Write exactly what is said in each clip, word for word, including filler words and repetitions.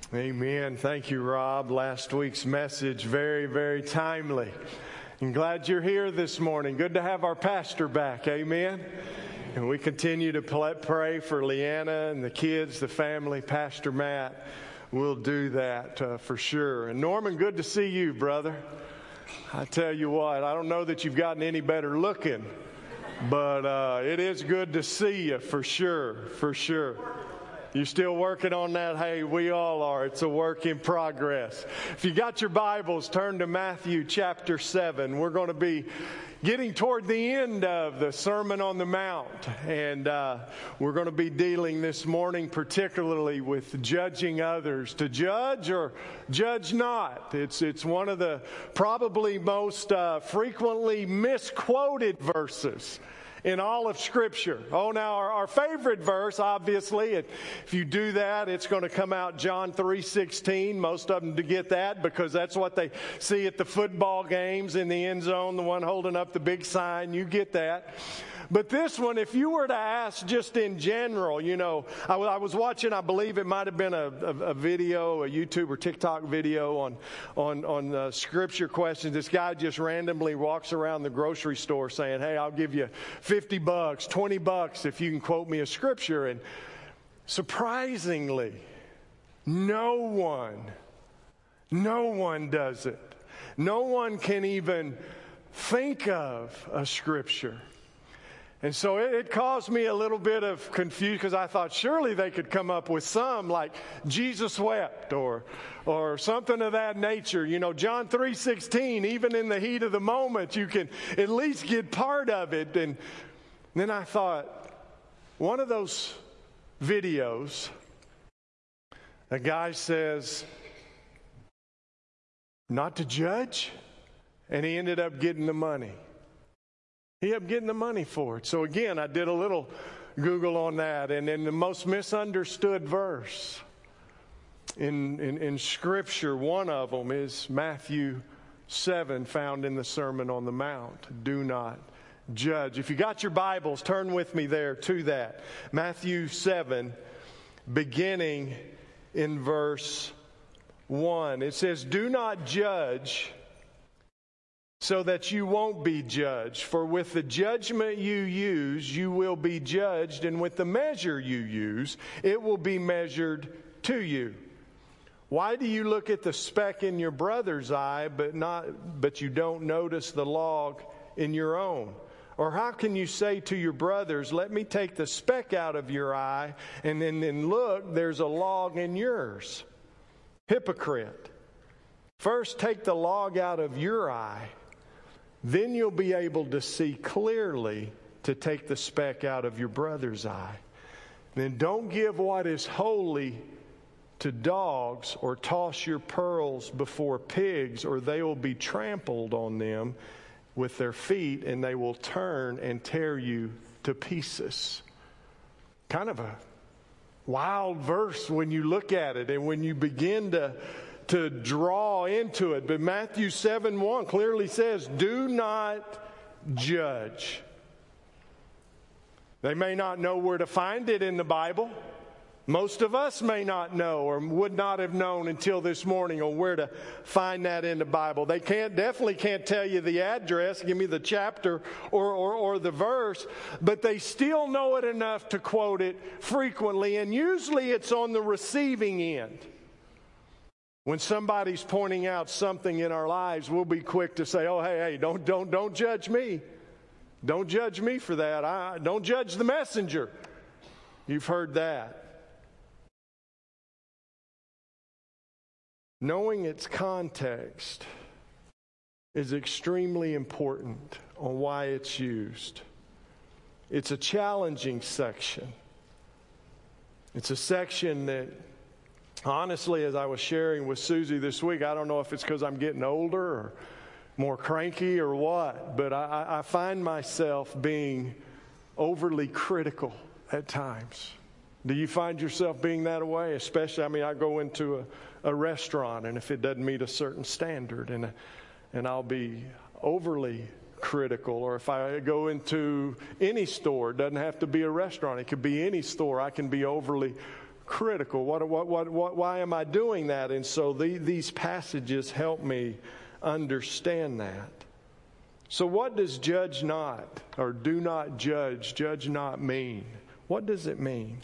Amen. Thank you, Rob. Last week's message, very, very timely. I'm glad you're here this morning. Good to have our pastor back. Amen. And we continue to pray for Leanna and the kids, the family. Pastor Matt will do that uh, for sure. And Norman, good to see you, brother. I tell you what, I don't know that you've gotten any better looking, but uh, it is good to see you for sure, for sure. You're still working on that? Hey, we all are. It's a work in progress. If you got your Bibles, turn to Matthew chapter seven. We're going to be getting toward the end of the Sermon on the Mount. And uh, we're going to be dealing this morning particularly with judging others. To judge or judge not. It's, it's one of the probably most uh, frequently misquoted verses in all of Scripture. Oh, now our, our favorite verse, obviously, if you do that, it's going to come out John three sixteen. Most of them to get that because that's what they see at the football games in the end zone, the one holding up the big sign. You get that. But this one, if you were to ask just in general, you know, I, w- I was watching, I believe it might have been a, a, a video, a YouTube or TikTok video on on, on uh, Scripture questions. This guy just randomly walks around the grocery store saying, hey, I'll give you fifty bucks, twenty bucks if you can quote me a Scripture. And surprisingly, no one, no one does it. No one can even think of a Scripture. And so it, it caused me a little bit of confusion because I thought surely they could come up with some like Jesus wept or or something of that nature. You know, John three sixteen, even in the heat of the moment, you can at least get part of it. And then I thought, one of those videos, a guy says, not to judge, and he ended up getting the money. He ended up getting the money for it. So again, I did a little Google on that. And then the most misunderstood verse in, in, in Scripture, one of them is Matthew seven, found in the Sermon on the Mount. Do not judge. If you got your Bibles, turn with me there to that. Matthew seven, beginning in verse one. It says, do not judge so that you won't be judged. For with the judgment you use, you will be judged, and with the measure you use, it will be measured to you. Why do you look at the speck in your brother's eye, but not, but you don't notice the log in your own? Or how can you say to your brothers, let me take the speck out of your eye, and then, then look, there's a log in yours? Hypocrite. First take the log out of your eye, then you'll be able to see clearly to take the speck out of your brother's eye. Then don't give what is holy to dogs, or toss your pearls before pigs, or they will be trampled on them with their feet, and they will turn and tear you to pieces. Kind of a wild verse when you look at it and when you begin to to draw into it. But Matthew seven one clearly says, do not judge. They may not know where to find it in the Bible. Most of us may not know or would not have known until this morning on where to find that in the Bible. They can't definitely can't tell you the address, give me the chapter or, or, or the verse, but they still know it enough to quote it frequently, and usually it's on the receiving end. When somebody's pointing out something in our lives, we'll be quick to say, oh, hey, hey, don't, don't, don't judge me. Don't judge me for that. I, don't judge the messenger. You've heard that. Knowing its context is extremely important on why it's used. It's a challenging section. It's a section that, honestly, as I was sharing with Susie this week, I don't know if it's because I'm getting older or more cranky or what, but I, I find myself being overly critical at times. Do you find yourself being that way? Especially, I mean, I go into a, a restaurant, and if it doesn't meet a certain standard, and and I'll be overly critical. Or if I go into any store, it doesn't have to be a restaurant. It could be any store. I can be overly critical. What, what, what, what, why am I doing that? And so the, these passages help me understand that. So what does judge not or do not judge, judge not mean? What does it mean?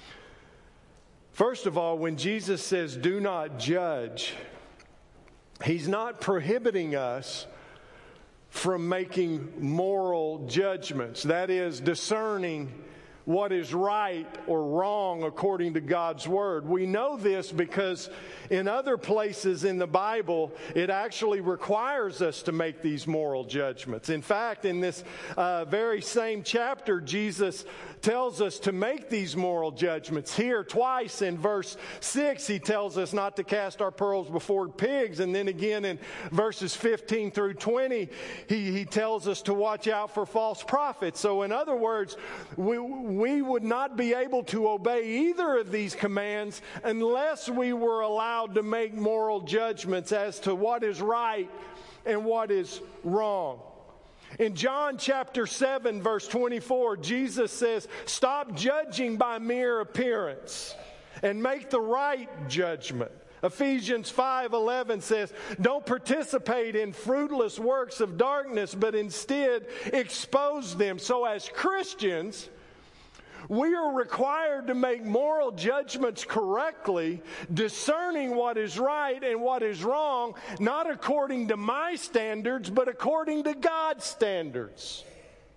First of all, when Jesus says do not judge, He's not prohibiting us from making moral judgments. That is, discerning what is right or wrong according to God's Word. We know this because in other places in the Bible, it actually requires us to make these moral judgments. In fact, in this uh, very same chapter, Jesus tells us to make these moral judgments. Here, twice in verse six, He tells us not to cast our pearls before pigs. And then again in verses fifteen through twenty, He, he tells us to watch out for false prophets. So in other words, we, we would not be able to obey either of these commands unless we were allowed to make moral judgments as to what is right and what is wrong. In John chapter seven, verse twenty-four, Jesus says, stop judging by mere appearance and make the right judgment. Ephesians five eleven says, don't participate in fruitless works of darkness, but instead expose them. So as Christians, we are required to make moral judgments correctly, discerning what is right and what is wrong, not according to my standards, but according to God's standards.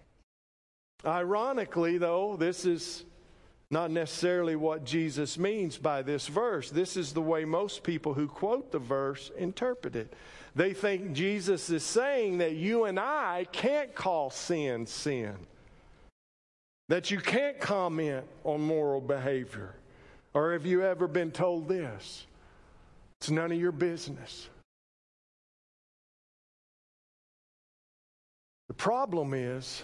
Ironically, though, this is not necessarily what Jesus means by this verse. This is the way most people who quote the verse interpret it. They think Jesus is saying that you and I can't call sin sin. That you can't comment on moral behavior. Or have you ever been told this? It's none of your business. The problem is,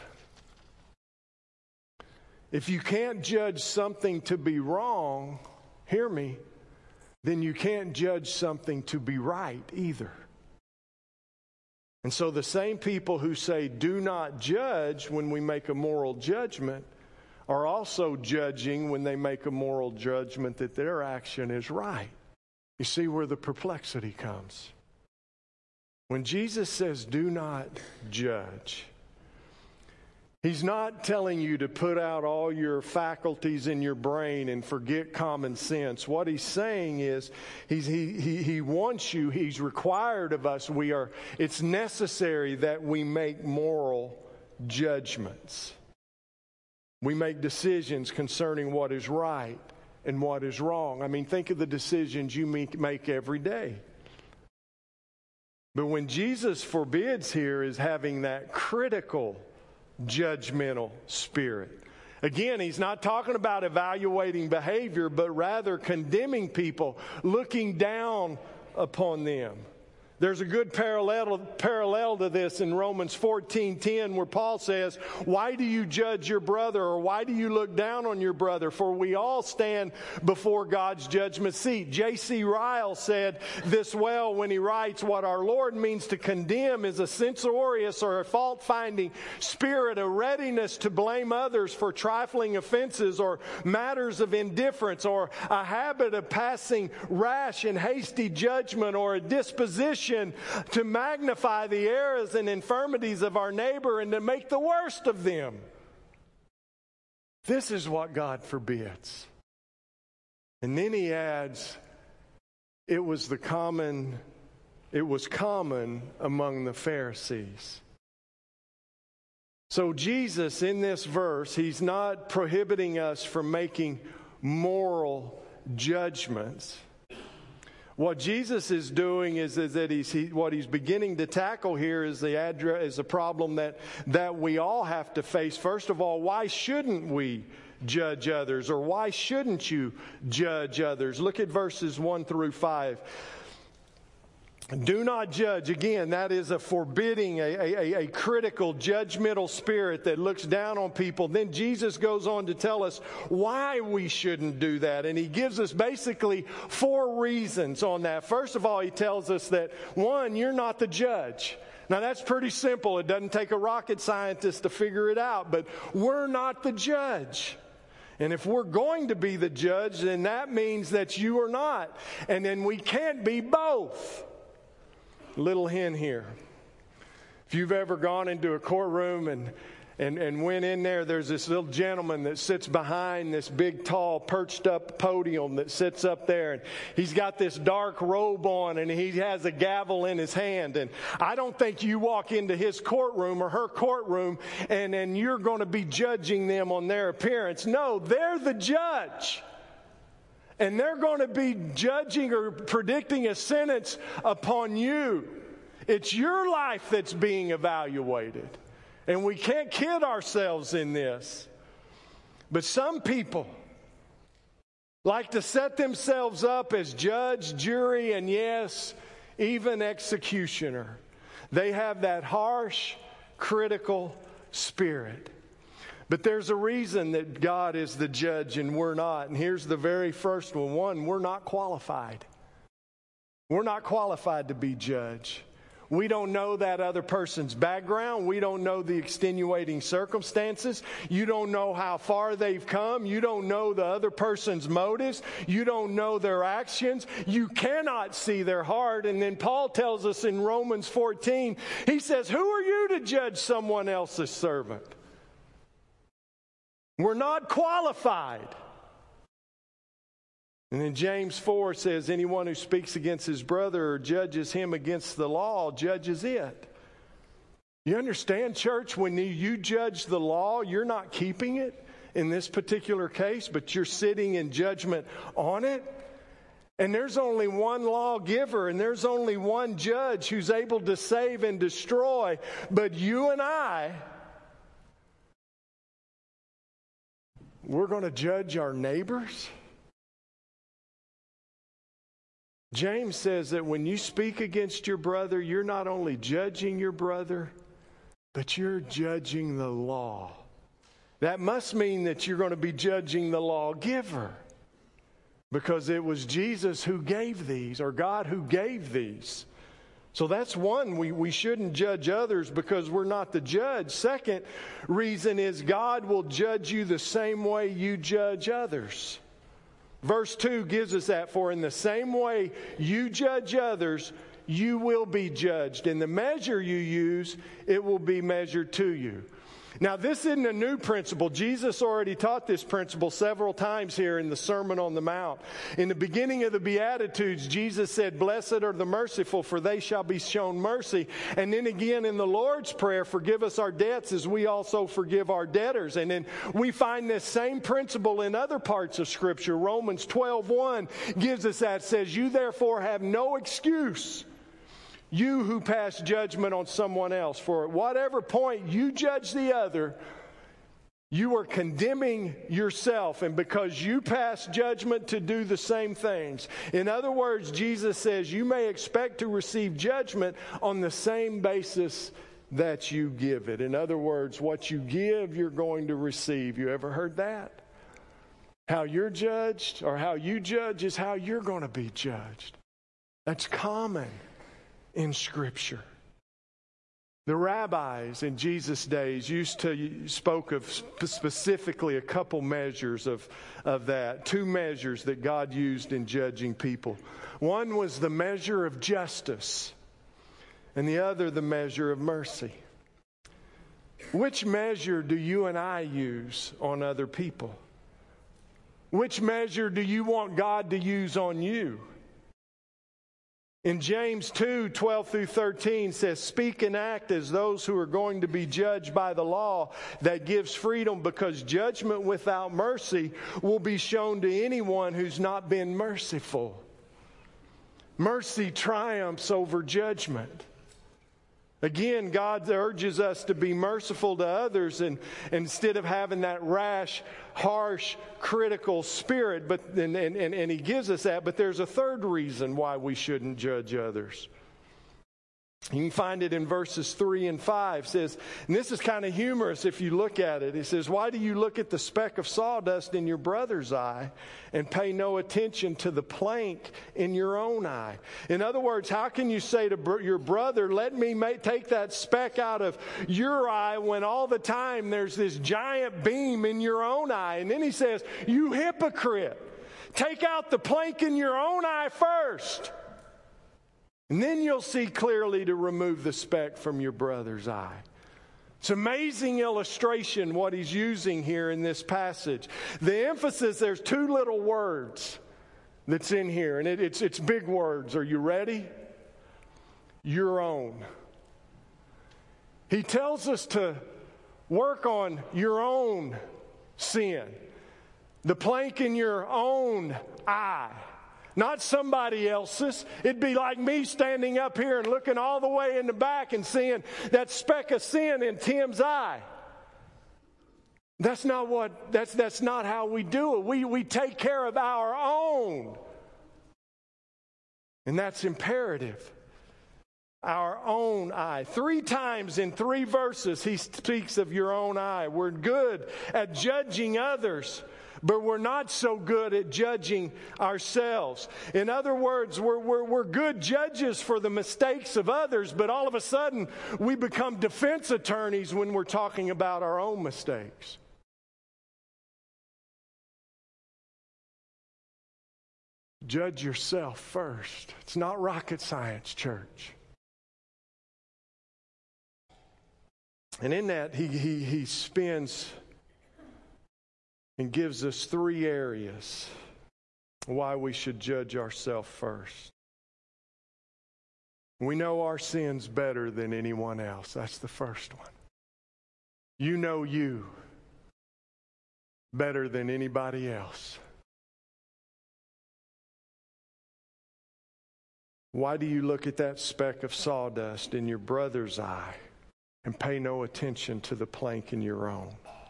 if you can't judge something to be wrong, hear me, then you can't judge something to be right either. And so the same people who say do not judge when we make a moral judgment are also judging when they make a moral judgment that their action is right. You see where the perplexity comes. When Jesus says do not judge, He's not telling you to put out all your faculties in your brain and forget common sense. What He's saying is he's, he, he, he wants you, He's required of us, we are, it's necessary that we make moral judgments. We make decisions concerning what is right and what is wrong. I mean, think of the decisions you make every day. But when Jesus forbids here is having that critical, judgmental spirit. Again, He's not talking about evaluating behavior, but rather condemning people, looking down upon them. There's a good parallel, parallel to this in Romans fourteen ten where Paul says, why do you judge your brother, or why do you look down on your brother? For we all stand before God's judgment seat. J C Ryle said this well when he writes, what our Lord means to condemn is a censorious or a fault-finding spirit, a readiness to blame others for trifling offenses or matters of indifference, or a habit of passing rash and hasty judgment, or a disposition to magnify the errors and infirmities of our neighbor and to make the worst of them. This is what God forbids. And then he adds, it was the common, it was common among the Pharisees. So Jesus, in this verse, He's not prohibiting us from making moral judgments. What Jesus is doing is, is that he's, he, what he's beginning to tackle here is the address, is a problem that, that we all have to face. First of all, why shouldn't we judge others, or why shouldn't you judge others? Look at verses one through five. Do not judge. Again, that is a forbidding, a, a, a critical, judgmental spirit that looks down on people. Then Jesus goes on to tell us why we shouldn't do that. And He gives us basically four reasons on that. First of all, He tells us that, one, you're not the judge. Now, that's pretty simple. It doesn't take a rocket scientist to figure it out. But we're not the judge. And if we're going to be the judge, then that means that you are not. And then we can't be both. Little hint here. If you've ever gone into a courtroom and And, and went in there, there's this little gentleman that sits behind this big, tall, perched up podium that sits up there. And he's got this dark robe on and he has a gavel in his hand. And I don't think you walk into his courtroom or her courtroom and, and you're going to be judging them on their appearance. No, they're the judge. And they're going to be judging or predicting a sentence upon you. It's your life that's being evaluated. And we can't kid ourselves in this. But some people like to set themselves up as judge, jury, and yes, even executioner. They have that harsh, critical spirit. But there's a reason that God is the judge and we're not. And here's the very first one. One, we're not qualified. We're not qualified to be judge. We don't know that other person's background. We don't know the extenuating circumstances. You don't know how far they've come. You don't know the other person's motives. You don't know their actions. You cannot see their heart. And then Paul tells us in Romans fourteen, he says, who are you to judge someone else's servant? We're not qualified. And then James four says, anyone who speaks against his brother or judges him against the law judges it. You understand, church, when you judge the law, you're not keeping it in this particular case, but you're sitting in judgment on it. And there's only one lawgiver and there's only one judge who's able to save and destroy. But you and I, we're going to judge our neighbors. James says that when you speak against your brother, you're not only judging your brother, but you're judging the law. That must mean that you're going to be judging the lawgiver, because it was Jesus who gave these, or God who gave these. So that's one, we, we shouldn't judge others because we're not the judge. Second reason is God will judge you the same way you judge others. Verse two gives us that, for in the same way you judge others, you will be judged. In the measure you use, it will be measured to you. Now, this isn't a new principle. Jesus already taught this principle several times here in the Sermon on the Mount. In the beginning of the Beatitudes, Jesus said, blessed are the merciful, for they shall be shown mercy. And then again in the Lord's Prayer, forgive us our debts as we also forgive our debtors. And then we find this same principle in other parts of Scripture. Romans twelve one gives us that, says, you therefore have no excuse, you who pass judgment on someone else. For at whatever point you judge the other, you are condemning yourself, and because you pass judgment to do the same things. In other words, Jesus says you may expect to receive judgment on the same basis that you give it. In other words, what you give, you're going to receive. You ever heard that? How you're judged, or how you judge, is how you're going to be judged. That's common in Scripture. The rabbis in Jesus' days used to spoke of specifically a couple measures of, of that. Two measures that God used in judging people. One was the measure of justice, and the other the measure of mercy. Which measure do you and I use on other people? Which measure do you want God to use on you? In James two twelve through thirteen says, speak and act as those who are going to be judged by the law that gives freedom, because judgment without mercy will be shown to anyone who's not been merciful. Mercy triumphs over judgment. Again, God urges us to be merciful to others, and instead of having that rash, harsh, critical spirit. But and, and, and He gives us that. But there's a third reason why we shouldn't judge others. You can find it in verses three and five. It says, and this is kind of humorous if you look at it. It says, why do you look at the speck of sawdust in your brother's eye and pay no attention to the plank in your own eye? In other words, how can you say to br- your brother, let me make, take that speck out of your eye when all the time there's this giant beam in your own eye? And then he says, you hypocrite, take out the plank in your own eye first. And then you'll see clearly to remove the speck from your brother's eye. It's an amazing illustration what he's using here in this passage. The emphasis, there's two little words that's in here, and it, it's, it's big words. Are you ready? Your own. He tells us to work on your own sin. The plank in your own eye. Not somebody else's. It'd be like me standing up here and looking all the way in the back and seeing that speck of sin in Tim's eye. That's not what, that's, that's not how we do it. We, we take care of our own. And that's imperative. Our own eye. Three times in three verses he speaks of your own eye. We're good at judging others, but we're not so good at judging ourselves. In other words, we're, we're, we're good judges for the mistakes of others, but all of a sudden we become defense attorneys when we're talking about our own mistakes. Judge yourself first. It's not rocket science, church. And in that, he, he, he spends and gives us three areas why we should judge ourselves first. We know our sins better than anyone else. That's the first one. You know you better than anybody else. Why do you look at that speck of sawdust in your brother's eye and pay no attention to the plank in your own?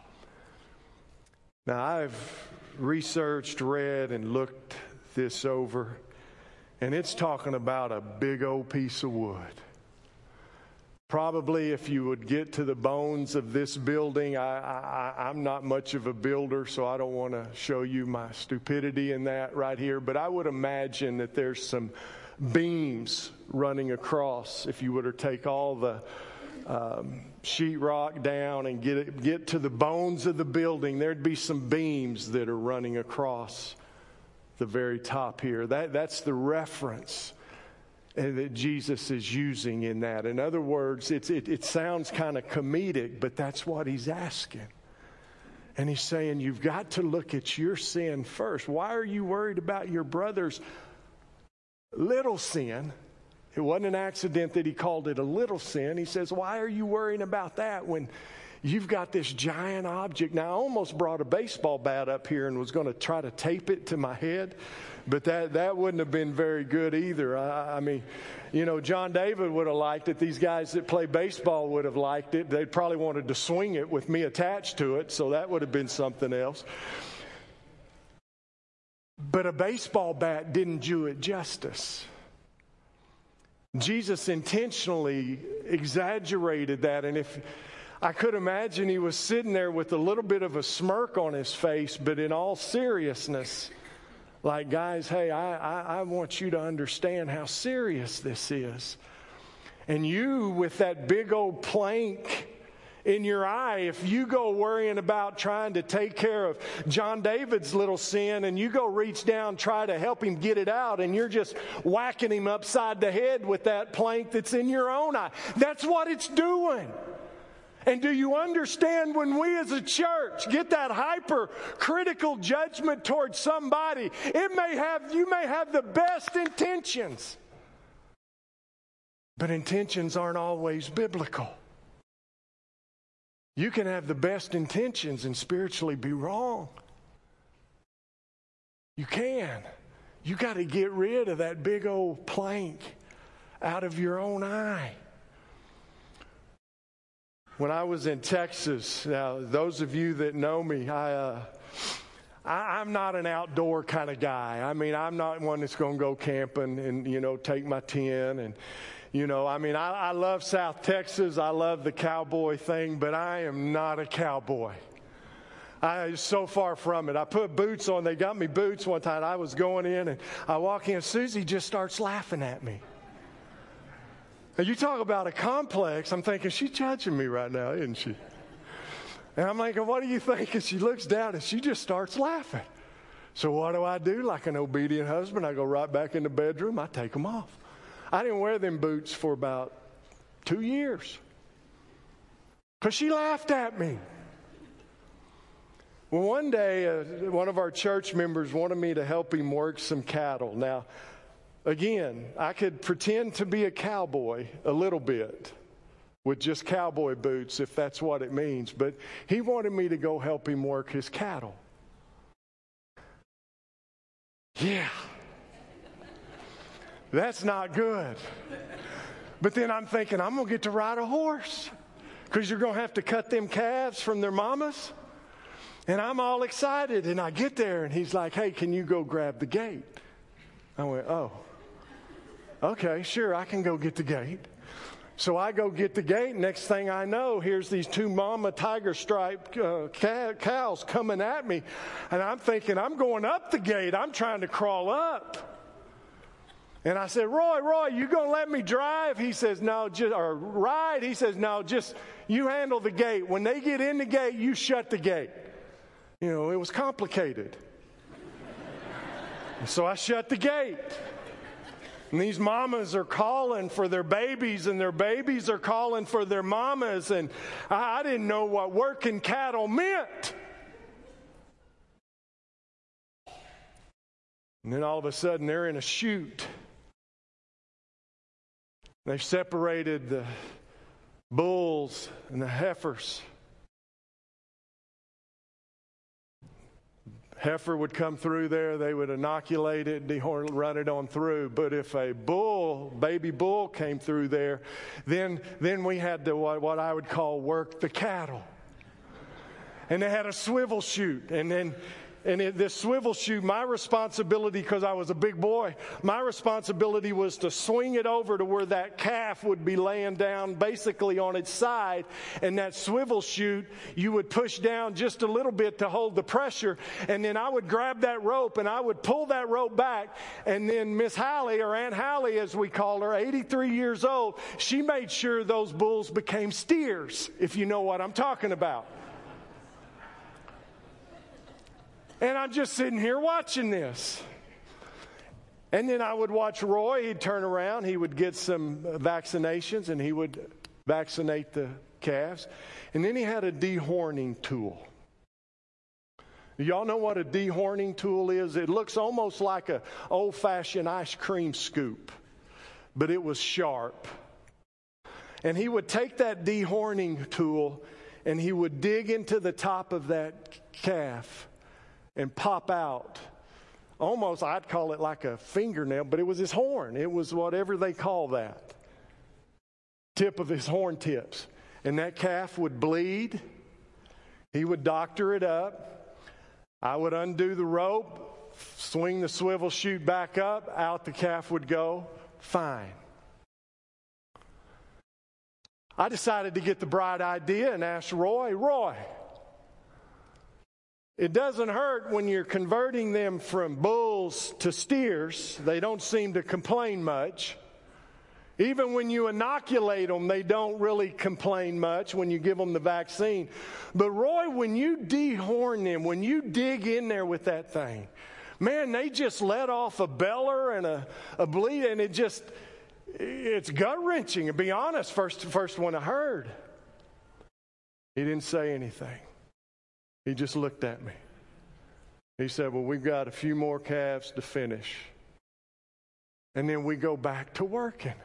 Now, I've researched, read, and looked this over, and it's talking about a big old piece of wood. Probably if you would get to the bones of this building, I, I, I'm not much of a builder, so I don't want to show you my stupidity in that right here, but I would imagine that there's some beams running across if you were to take all the um, sheetrock down and get it, get to the bones of the building. There'd be some beams that are running across the very top here. That that's the reference that Jesus is using in that. In other words, it's, it, it sounds kind of comedic, but that's what he's asking. And he's saying, you've got to look at your sin first. Why are you worried about your brother's little sin? It wasn't an accident that he called it a little sin. He says, why are you worrying about that when you've got this giant object? Now, I almost brought a baseball bat up here and was going to try to tape it to my head, but that, that wouldn't have been very good either. I, I mean, you know, John David would have liked it. These guys that play baseball would have liked it. They probably wanted to swing it with me attached to it, so that would have been something else. But a baseball bat didn't do it justice. Jesus intentionally exaggerated that, and if I could imagine he was sitting there with a little bit of a smirk on his face, but in all seriousness, like, guys, hey, I, I, I want you to understand how serious this is. And you, with that big old plank in your eye, if you go worrying about trying to take care of John David's little sin and you go reach down, try to help him get it out, and you're just whacking him upside the head with that plank that's in your own eye. That's what it's doing. And do you understand, when we as a church get that hypercritical judgment towards somebody, it may have, you may have the best intentions, but intentions aren't always biblical. You can have the best intentions and spiritually be wrong. You can. You got to get rid of that big old plank out of your own eye. When I was in Texas, now those of you that know me, I uh, I, I'm not an outdoor kind of guy. I mean, I'm not one that's going to go camping and, you know, take my tent and, you know, I mean, I, I love South Texas. I love the cowboy thing, but I am not a cowboy. I was so far from it. I put boots on. They got me boots one time. I was going in, and I walk in. Susie just starts laughing at me. And you talk about a complex. I'm thinking, she's judging me right now, isn't she? And I'm thinking, what do you think? And she looks down, and she just starts laughing. So what do I do? Like an obedient husband, I go right back in the bedroom. I take them off. I didn't wear them boots for about two years because she laughed at me. Well, one day, uh, one of our church members wanted me to help him work some cattle. Now, again, I could pretend to be a cowboy a little bit with just cowboy boots, if that's what it means. But he wanted me to go help him work his cattle. Yeah. That's not good. But then I'm thinking, I'm going to get to ride a horse because you're going to have to cut them calves from their mamas. And I'm all excited, and I get there, and he's like, hey, can you go grab the gate? I went, oh, okay, sure, I can go get the gate. So I go get the gate. Next thing I know, here's these two mama tiger stripe uh, cows coming at me. And I'm thinking, I'm going up the gate. I'm trying to crawl up. And I said, Roy, Roy, you going to let me drive? He says, no, just, or ride. He says, no, just you handle the gate. When they get in the gate, you shut the gate. You know, it was complicated. So I shut the gate. And these mamas are calling for their babies, and their babies are calling for their mamas. And I, I didn't know what working cattle meant. And then all of a sudden, they're in a chute. They've separated the bulls and the heifers. Heifer would come through there, they would inoculate it, dehorn, run it on through. But if a bull, baby bull came through there, then, then we had to, what, what I would call, work the cattle. And they had a swivel chute. And then And it, this swivel chute, my responsibility, because I was a big boy, my responsibility was to swing it over to where that calf would be laying down basically on its side. And that swivel chute, you would push down just a little bit to hold the pressure. And then I would grab that rope and I would pull that rope back. And then Miss Hallie, or Aunt Hallie as we call her, eighty-three years old, she made sure those bulls became steers, if you know what I'm talking about. And I'm just sitting here watching this. And then I would watch Roy. He'd turn around. He would get some vaccinations, and he would vaccinate the calves. And then he had a dehorning tool. Y'all know what a dehorning tool is? It looks almost like an old-fashioned ice cream scoop, but it was sharp. And he would take that dehorning tool, and he would dig into the top of that calf and pop out, almost, I'd call it like a fingernail, but it was his horn. It was whatever they call that, tip of his horn tips. And that calf would bleed. He would doctor it up. I would undo the rope, swing the swivel chute back up, out the calf would go, fine. I decided to get the bright idea and asked Roy, Roy, it doesn't hurt when you're converting them from bulls to steers. They don't seem to complain much. Even when you inoculate them, they don't really complain much when you give them the vaccine. But Roy, when you dehorn them, when you dig in there with that thing, man, they just let off a beller and a, a bleed, and it just, it's gut-wrenching. To be honest, first, first one I heard, he didn't say anything. He just looked at me. He said, well, we've got a few more calves to finish. And then we go back to working.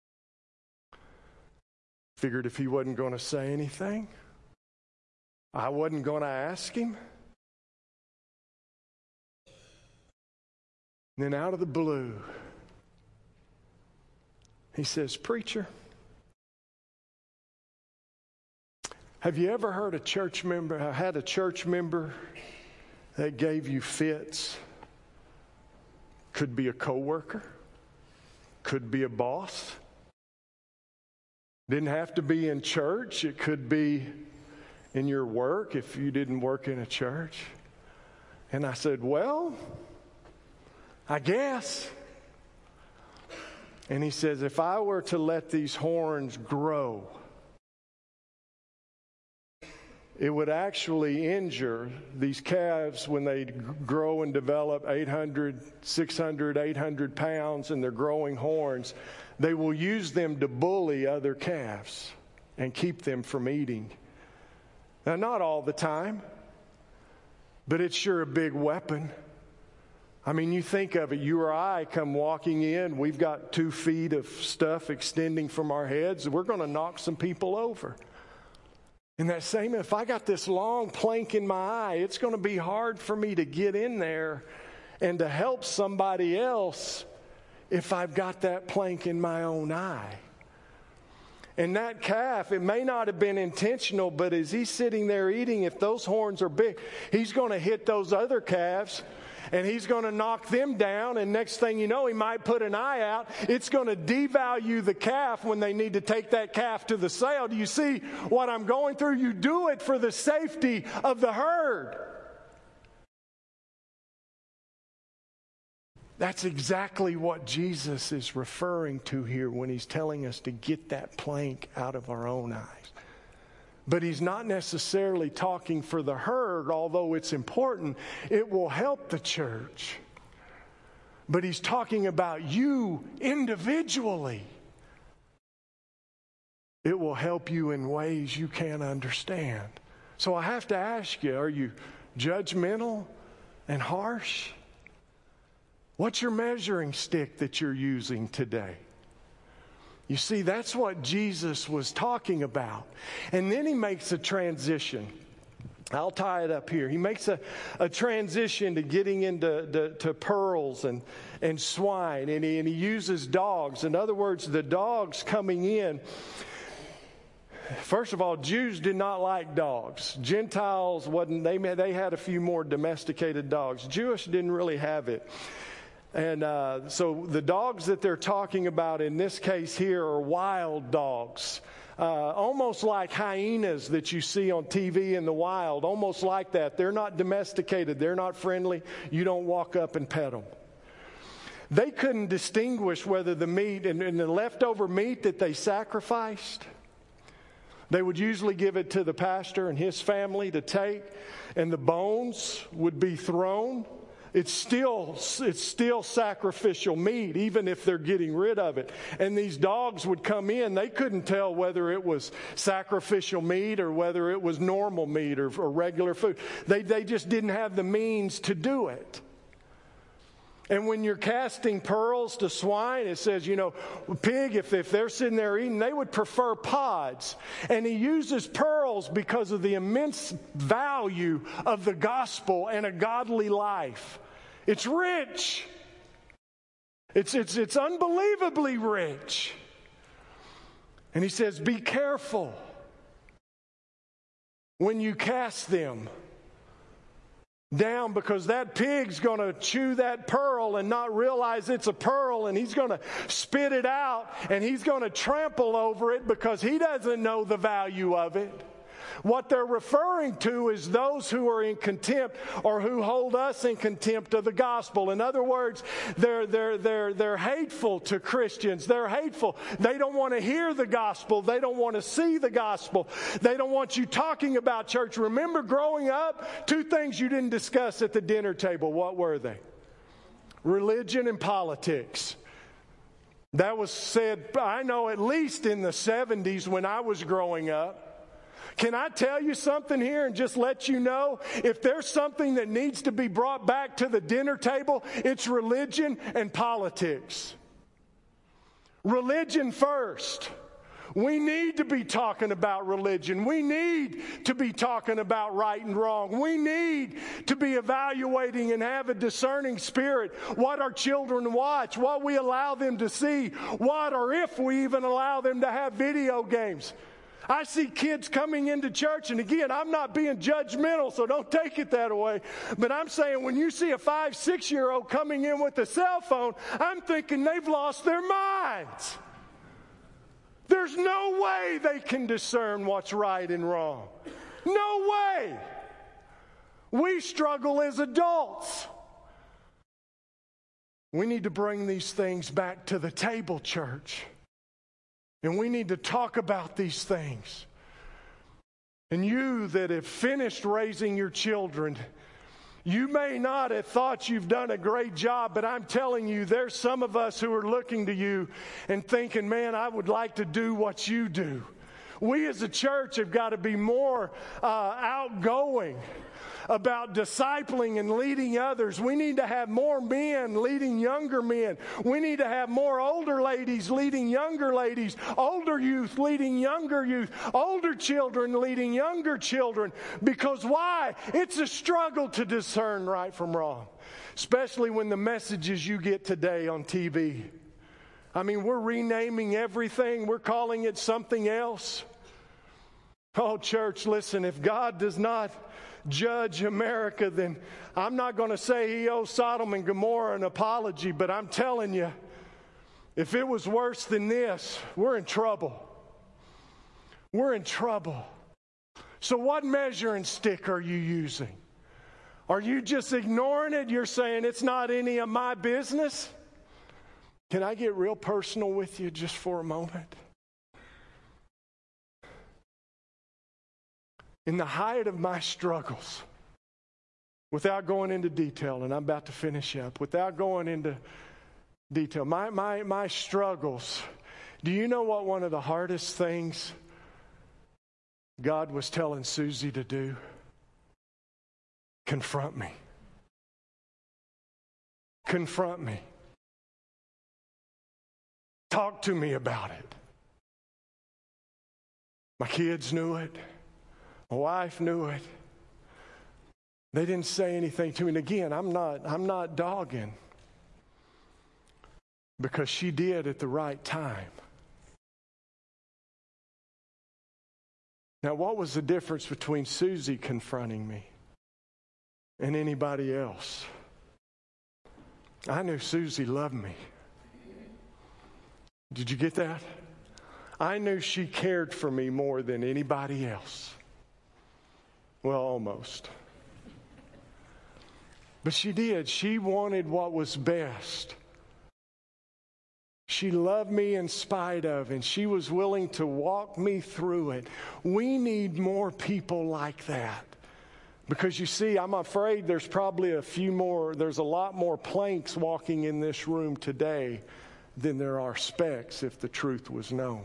Figured if he wasn't going to say anything, I wasn't going to ask him. And then out of the blue, he says, preacher, have you ever heard a church member, had a church member that gave you fits. Could be a coworker, could be a boss. Didn't have to be in church. It could be in your work if you didn't work in a church. And I said, well, I guess. And he says, if I were to let these horns grow, it would actually injure these calves when they grow and develop eight hundred, six hundred, eight hundred pounds and they're growing horns. They will use them to bully other calves and keep them from eating. Now, not all the time, but it's sure a big weapon. I mean, you think of it, you or I come walking in, we've got two feet of stuff extending from our heads, we're going to knock some people over. And that same, if I got this long plank in my eye, it's going to be hard for me to get in there and to help somebody else if I've got that plank in my own eye. And that calf, it may not have been intentional, but as he's sitting there eating, if those horns are big, he's going to hit those other calves and he's going to knock them down. And next thing you know, he might put an eye out. It's going to devalue the calf when they need to take that calf to the sale. Do you see what I'm going through? You do it for the safety of the herd. That's exactly what Jesus is referring to here when he's telling us to get that plank out of our own eyes. But he's not necessarily talking for the herd, although it's important. It will help the church. But he's talking about you individually. It will help you in ways you can't understand. So I have to ask you, are you judgmental and harsh? What's your measuring stick that you're using today? You see, that's what Jesus was talking about. And then he makes a transition. I'll tie it up here. He makes a, a transition to getting into to, to pearls and, and swine. And he, and he uses dogs. In other words, the dogs coming in. First of all, Jews did not like dogs. Gentiles wasn't, they, they had a few more domesticated dogs. Jewish didn't really have it. And uh, so the dogs that they're talking about in this case here are wild dogs. Uh, almost like hyenas that you see on T V in the wild. Almost like that. They're not domesticated. They're not friendly. You don't walk up and pet them. They couldn't distinguish whether the meat and, and the leftover meat that they sacrificed, they would usually give it to the pastor and his family to take, and the bones would be thrown. It's still, it's still sacrificial meat, even if they're getting rid of it. And these dogs would come in. They couldn't tell whether it was sacrificial meat or whether it was normal meat or, or regular food. They, they just didn't have the means to do it. And when you're casting pearls to swine, it says, you know, pig, if, if they're sitting there eating, they would prefer pods. And he uses pearls because of the immense value of the gospel and a godly life. It's rich. It's, it's, it's unbelievably rich. And he says, be careful when you cast them down, because that pig's going to chew that pearl and not realize it's a pearl, and he's going to spit it out, and he's going to trample over it because he doesn't know the value of it. What they're referring to is those who are in contempt or who hold us in contempt of the gospel. In other words, they're, they're, they're, they're hateful to Christians. They're hateful. They don't want to hear the gospel. They don't want to see the gospel. They don't want you talking about church. Remember growing up, two things you didn't discuss at the dinner table. What were they? Religion and politics. That was said, I know, at least in the seventies when I was growing up. Can I tell you something here and just let you know? If there's something that needs to be brought back to the dinner table, it's religion and politics. Religion first. We need to be talking about religion. We need to be talking about right and wrong. We need to be evaluating and have a discerning spirit what our children watch, what we allow them to see, what or if we even allow them to have video games. I see kids coming into church, and again, I'm not being judgmental, so don't take it that way. But I'm saying when you see a five, six-year-old coming in with a cell phone, I'm thinking they've lost their minds. There's no way they can discern what's right and wrong. No way. We struggle as adults. We need to bring these things back to the table, church. And we need to talk about these things. And you that have finished raising your children, you may not have thought you've done a great job, but I'm telling you, there's some of us who are looking to you and thinking, man, I would like to do what you do. We as a church have got to be more uh, outgoing about discipling and leading others. We need to have more men leading younger men. We need to have more older ladies leading younger ladies, older youth leading younger youth, older children leading younger children. Because why? It's a struggle to discern right from wrong, especially when the messages you get today on T V. I mean, we're renaming everything. We're calling it something else. Oh, church, listen, if God does not judge America, then I'm not going to say he owes Sodom and Gomorrah an apology, but I'm telling you, if it was worse than this, we're in trouble. We're in trouble. So what measuring stick are you using? Are you just ignoring it? You're saying it's not any of my business? Can I get real personal with you just for a moment? In the height of my struggles, without going into detail, and I'm about to finish up, without going into detail, my, my, my struggles, do you know what one of the hardest things God was telling Susie to do? Confront me. Confront me. Talk to me about it. My kids knew it. My wife knew it. They didn't say anything to me. And again, I'm not, I'm not dogging, because she did at the right time. Now, what was the difference between Susie confronting me and anybody else? I knew Susie loved me. Did you get that? I knew she cared for me more than anybody else. Well, almost. But she did. She wanted what was best. She loved me in spite of, and she was willing to walk me through it. We need more people like that. Because you see, I'm afraid there's probably a few more, there's a lot more planks walking in this room today than there are specks, if the truth was known.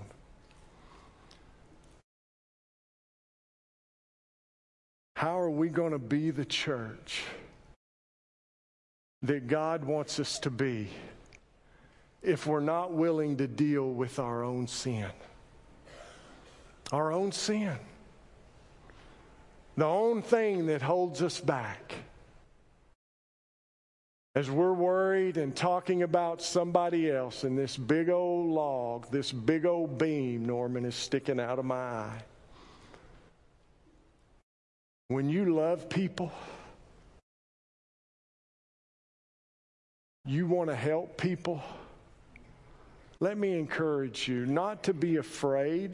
How are we going to be the church that God wants us to be if we're not willing to deal with our own sin? Our own sin. The own thing that holds us back. As we're worried and talking about somebody else, and this big old log, this big old beam, Norman, is sticking out of my eye. When you love people, you want to help people, let me encourage you not to be afraid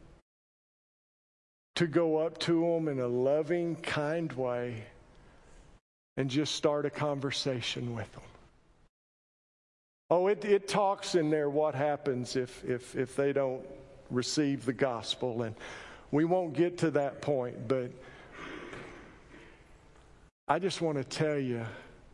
to go up to them in a loving, kind way and just start a conversation with them. Oh, it, it talks in there what happens if, if, if they don't receive the gospel, and we won't get to that point, but I just want to tell you,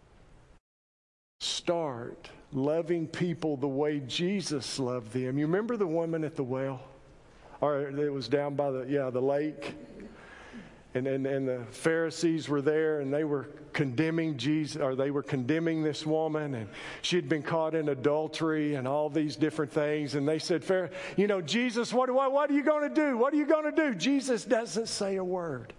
start loving people the way Jesus loved them. You remember the woman at the well? Or it was down by the, yeah, the lake. And, and, and the Pharisees were there, and they were condemning Jesus, or they were condemning this woman, and she had been caught in adultery and all these different things. And they said, you know, Jesus, what, what, what are you going to do? What are you going to do? Jesus doesn't say a word.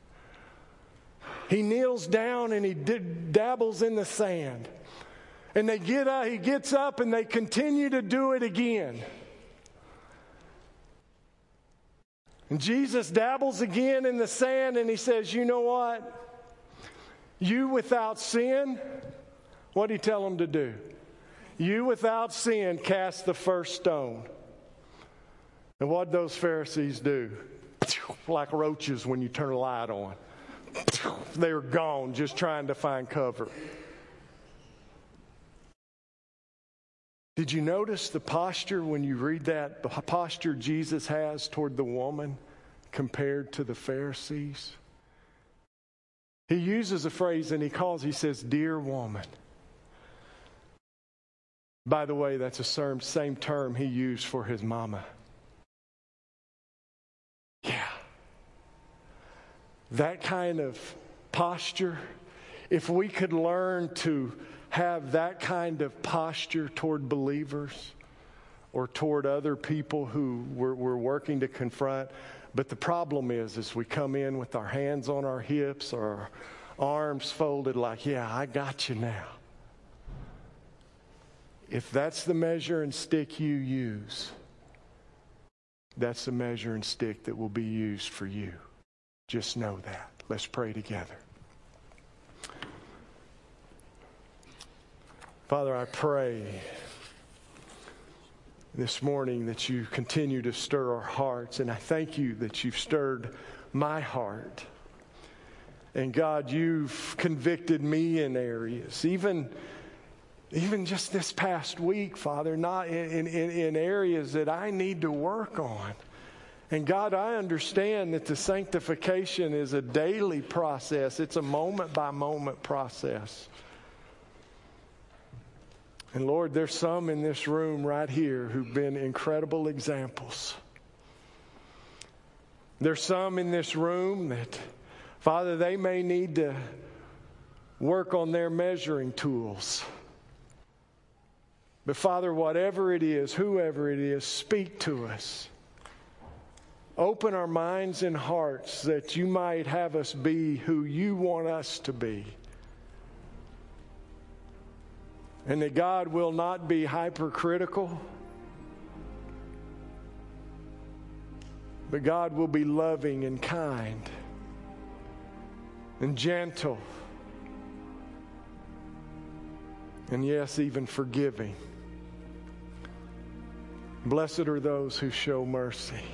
He kneels down and he dabbles in the sand. And they get up, he gets up and they continue to do it again. And Jesus dabbles again in the sand and he says, you know what? You without sin, what did he tell them to do? You without sin cast the first stone. And what did those Pharisees do? Like roaches when you turn a light on. They were gone just trying to find cover. Did you notice the posture when you read that, the posture Jesus has toward the woman compared to the Pharisees? He uses a phrase and he calls, he says, dear woman. By the way, that's the same term he used for his mama. Yeah. That kind of posture, if we could learn to have that kind of posture toward believers or toward other people who we're, we're working to confront. But the problem is, is we come in with our hands on our hips or our arms folded like, yeah, I got you now. If that's the measure and stick you use, that's the measure and stick that will be used for you. Just know that. Let's pray together. Father, I pray this morning that you continue to stir our hearts, and I thank you that you've stirred my heart. And God, you've convicted me in areas, even, even just this past week, Father, not in, in, in areas that I need to work on. And God, I understand that the sanctification is a daily process. It's a moment-by-moment process. And Lord, there's some in this room right here who've been incredible examples. There's some in this room that, Father, they may need to work on their measuring tools. But Father, whatever it is, whoever it is, speak to us. Open our minds and hearts that you might have us be who you want us to be. And that God will not be hypercritical, but God will be loving and kind and gentle. And yes, even forgiving. Blessed are those who show mercy.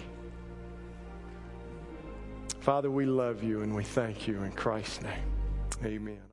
Father, we love you and we thank you in Christ's name. Amen.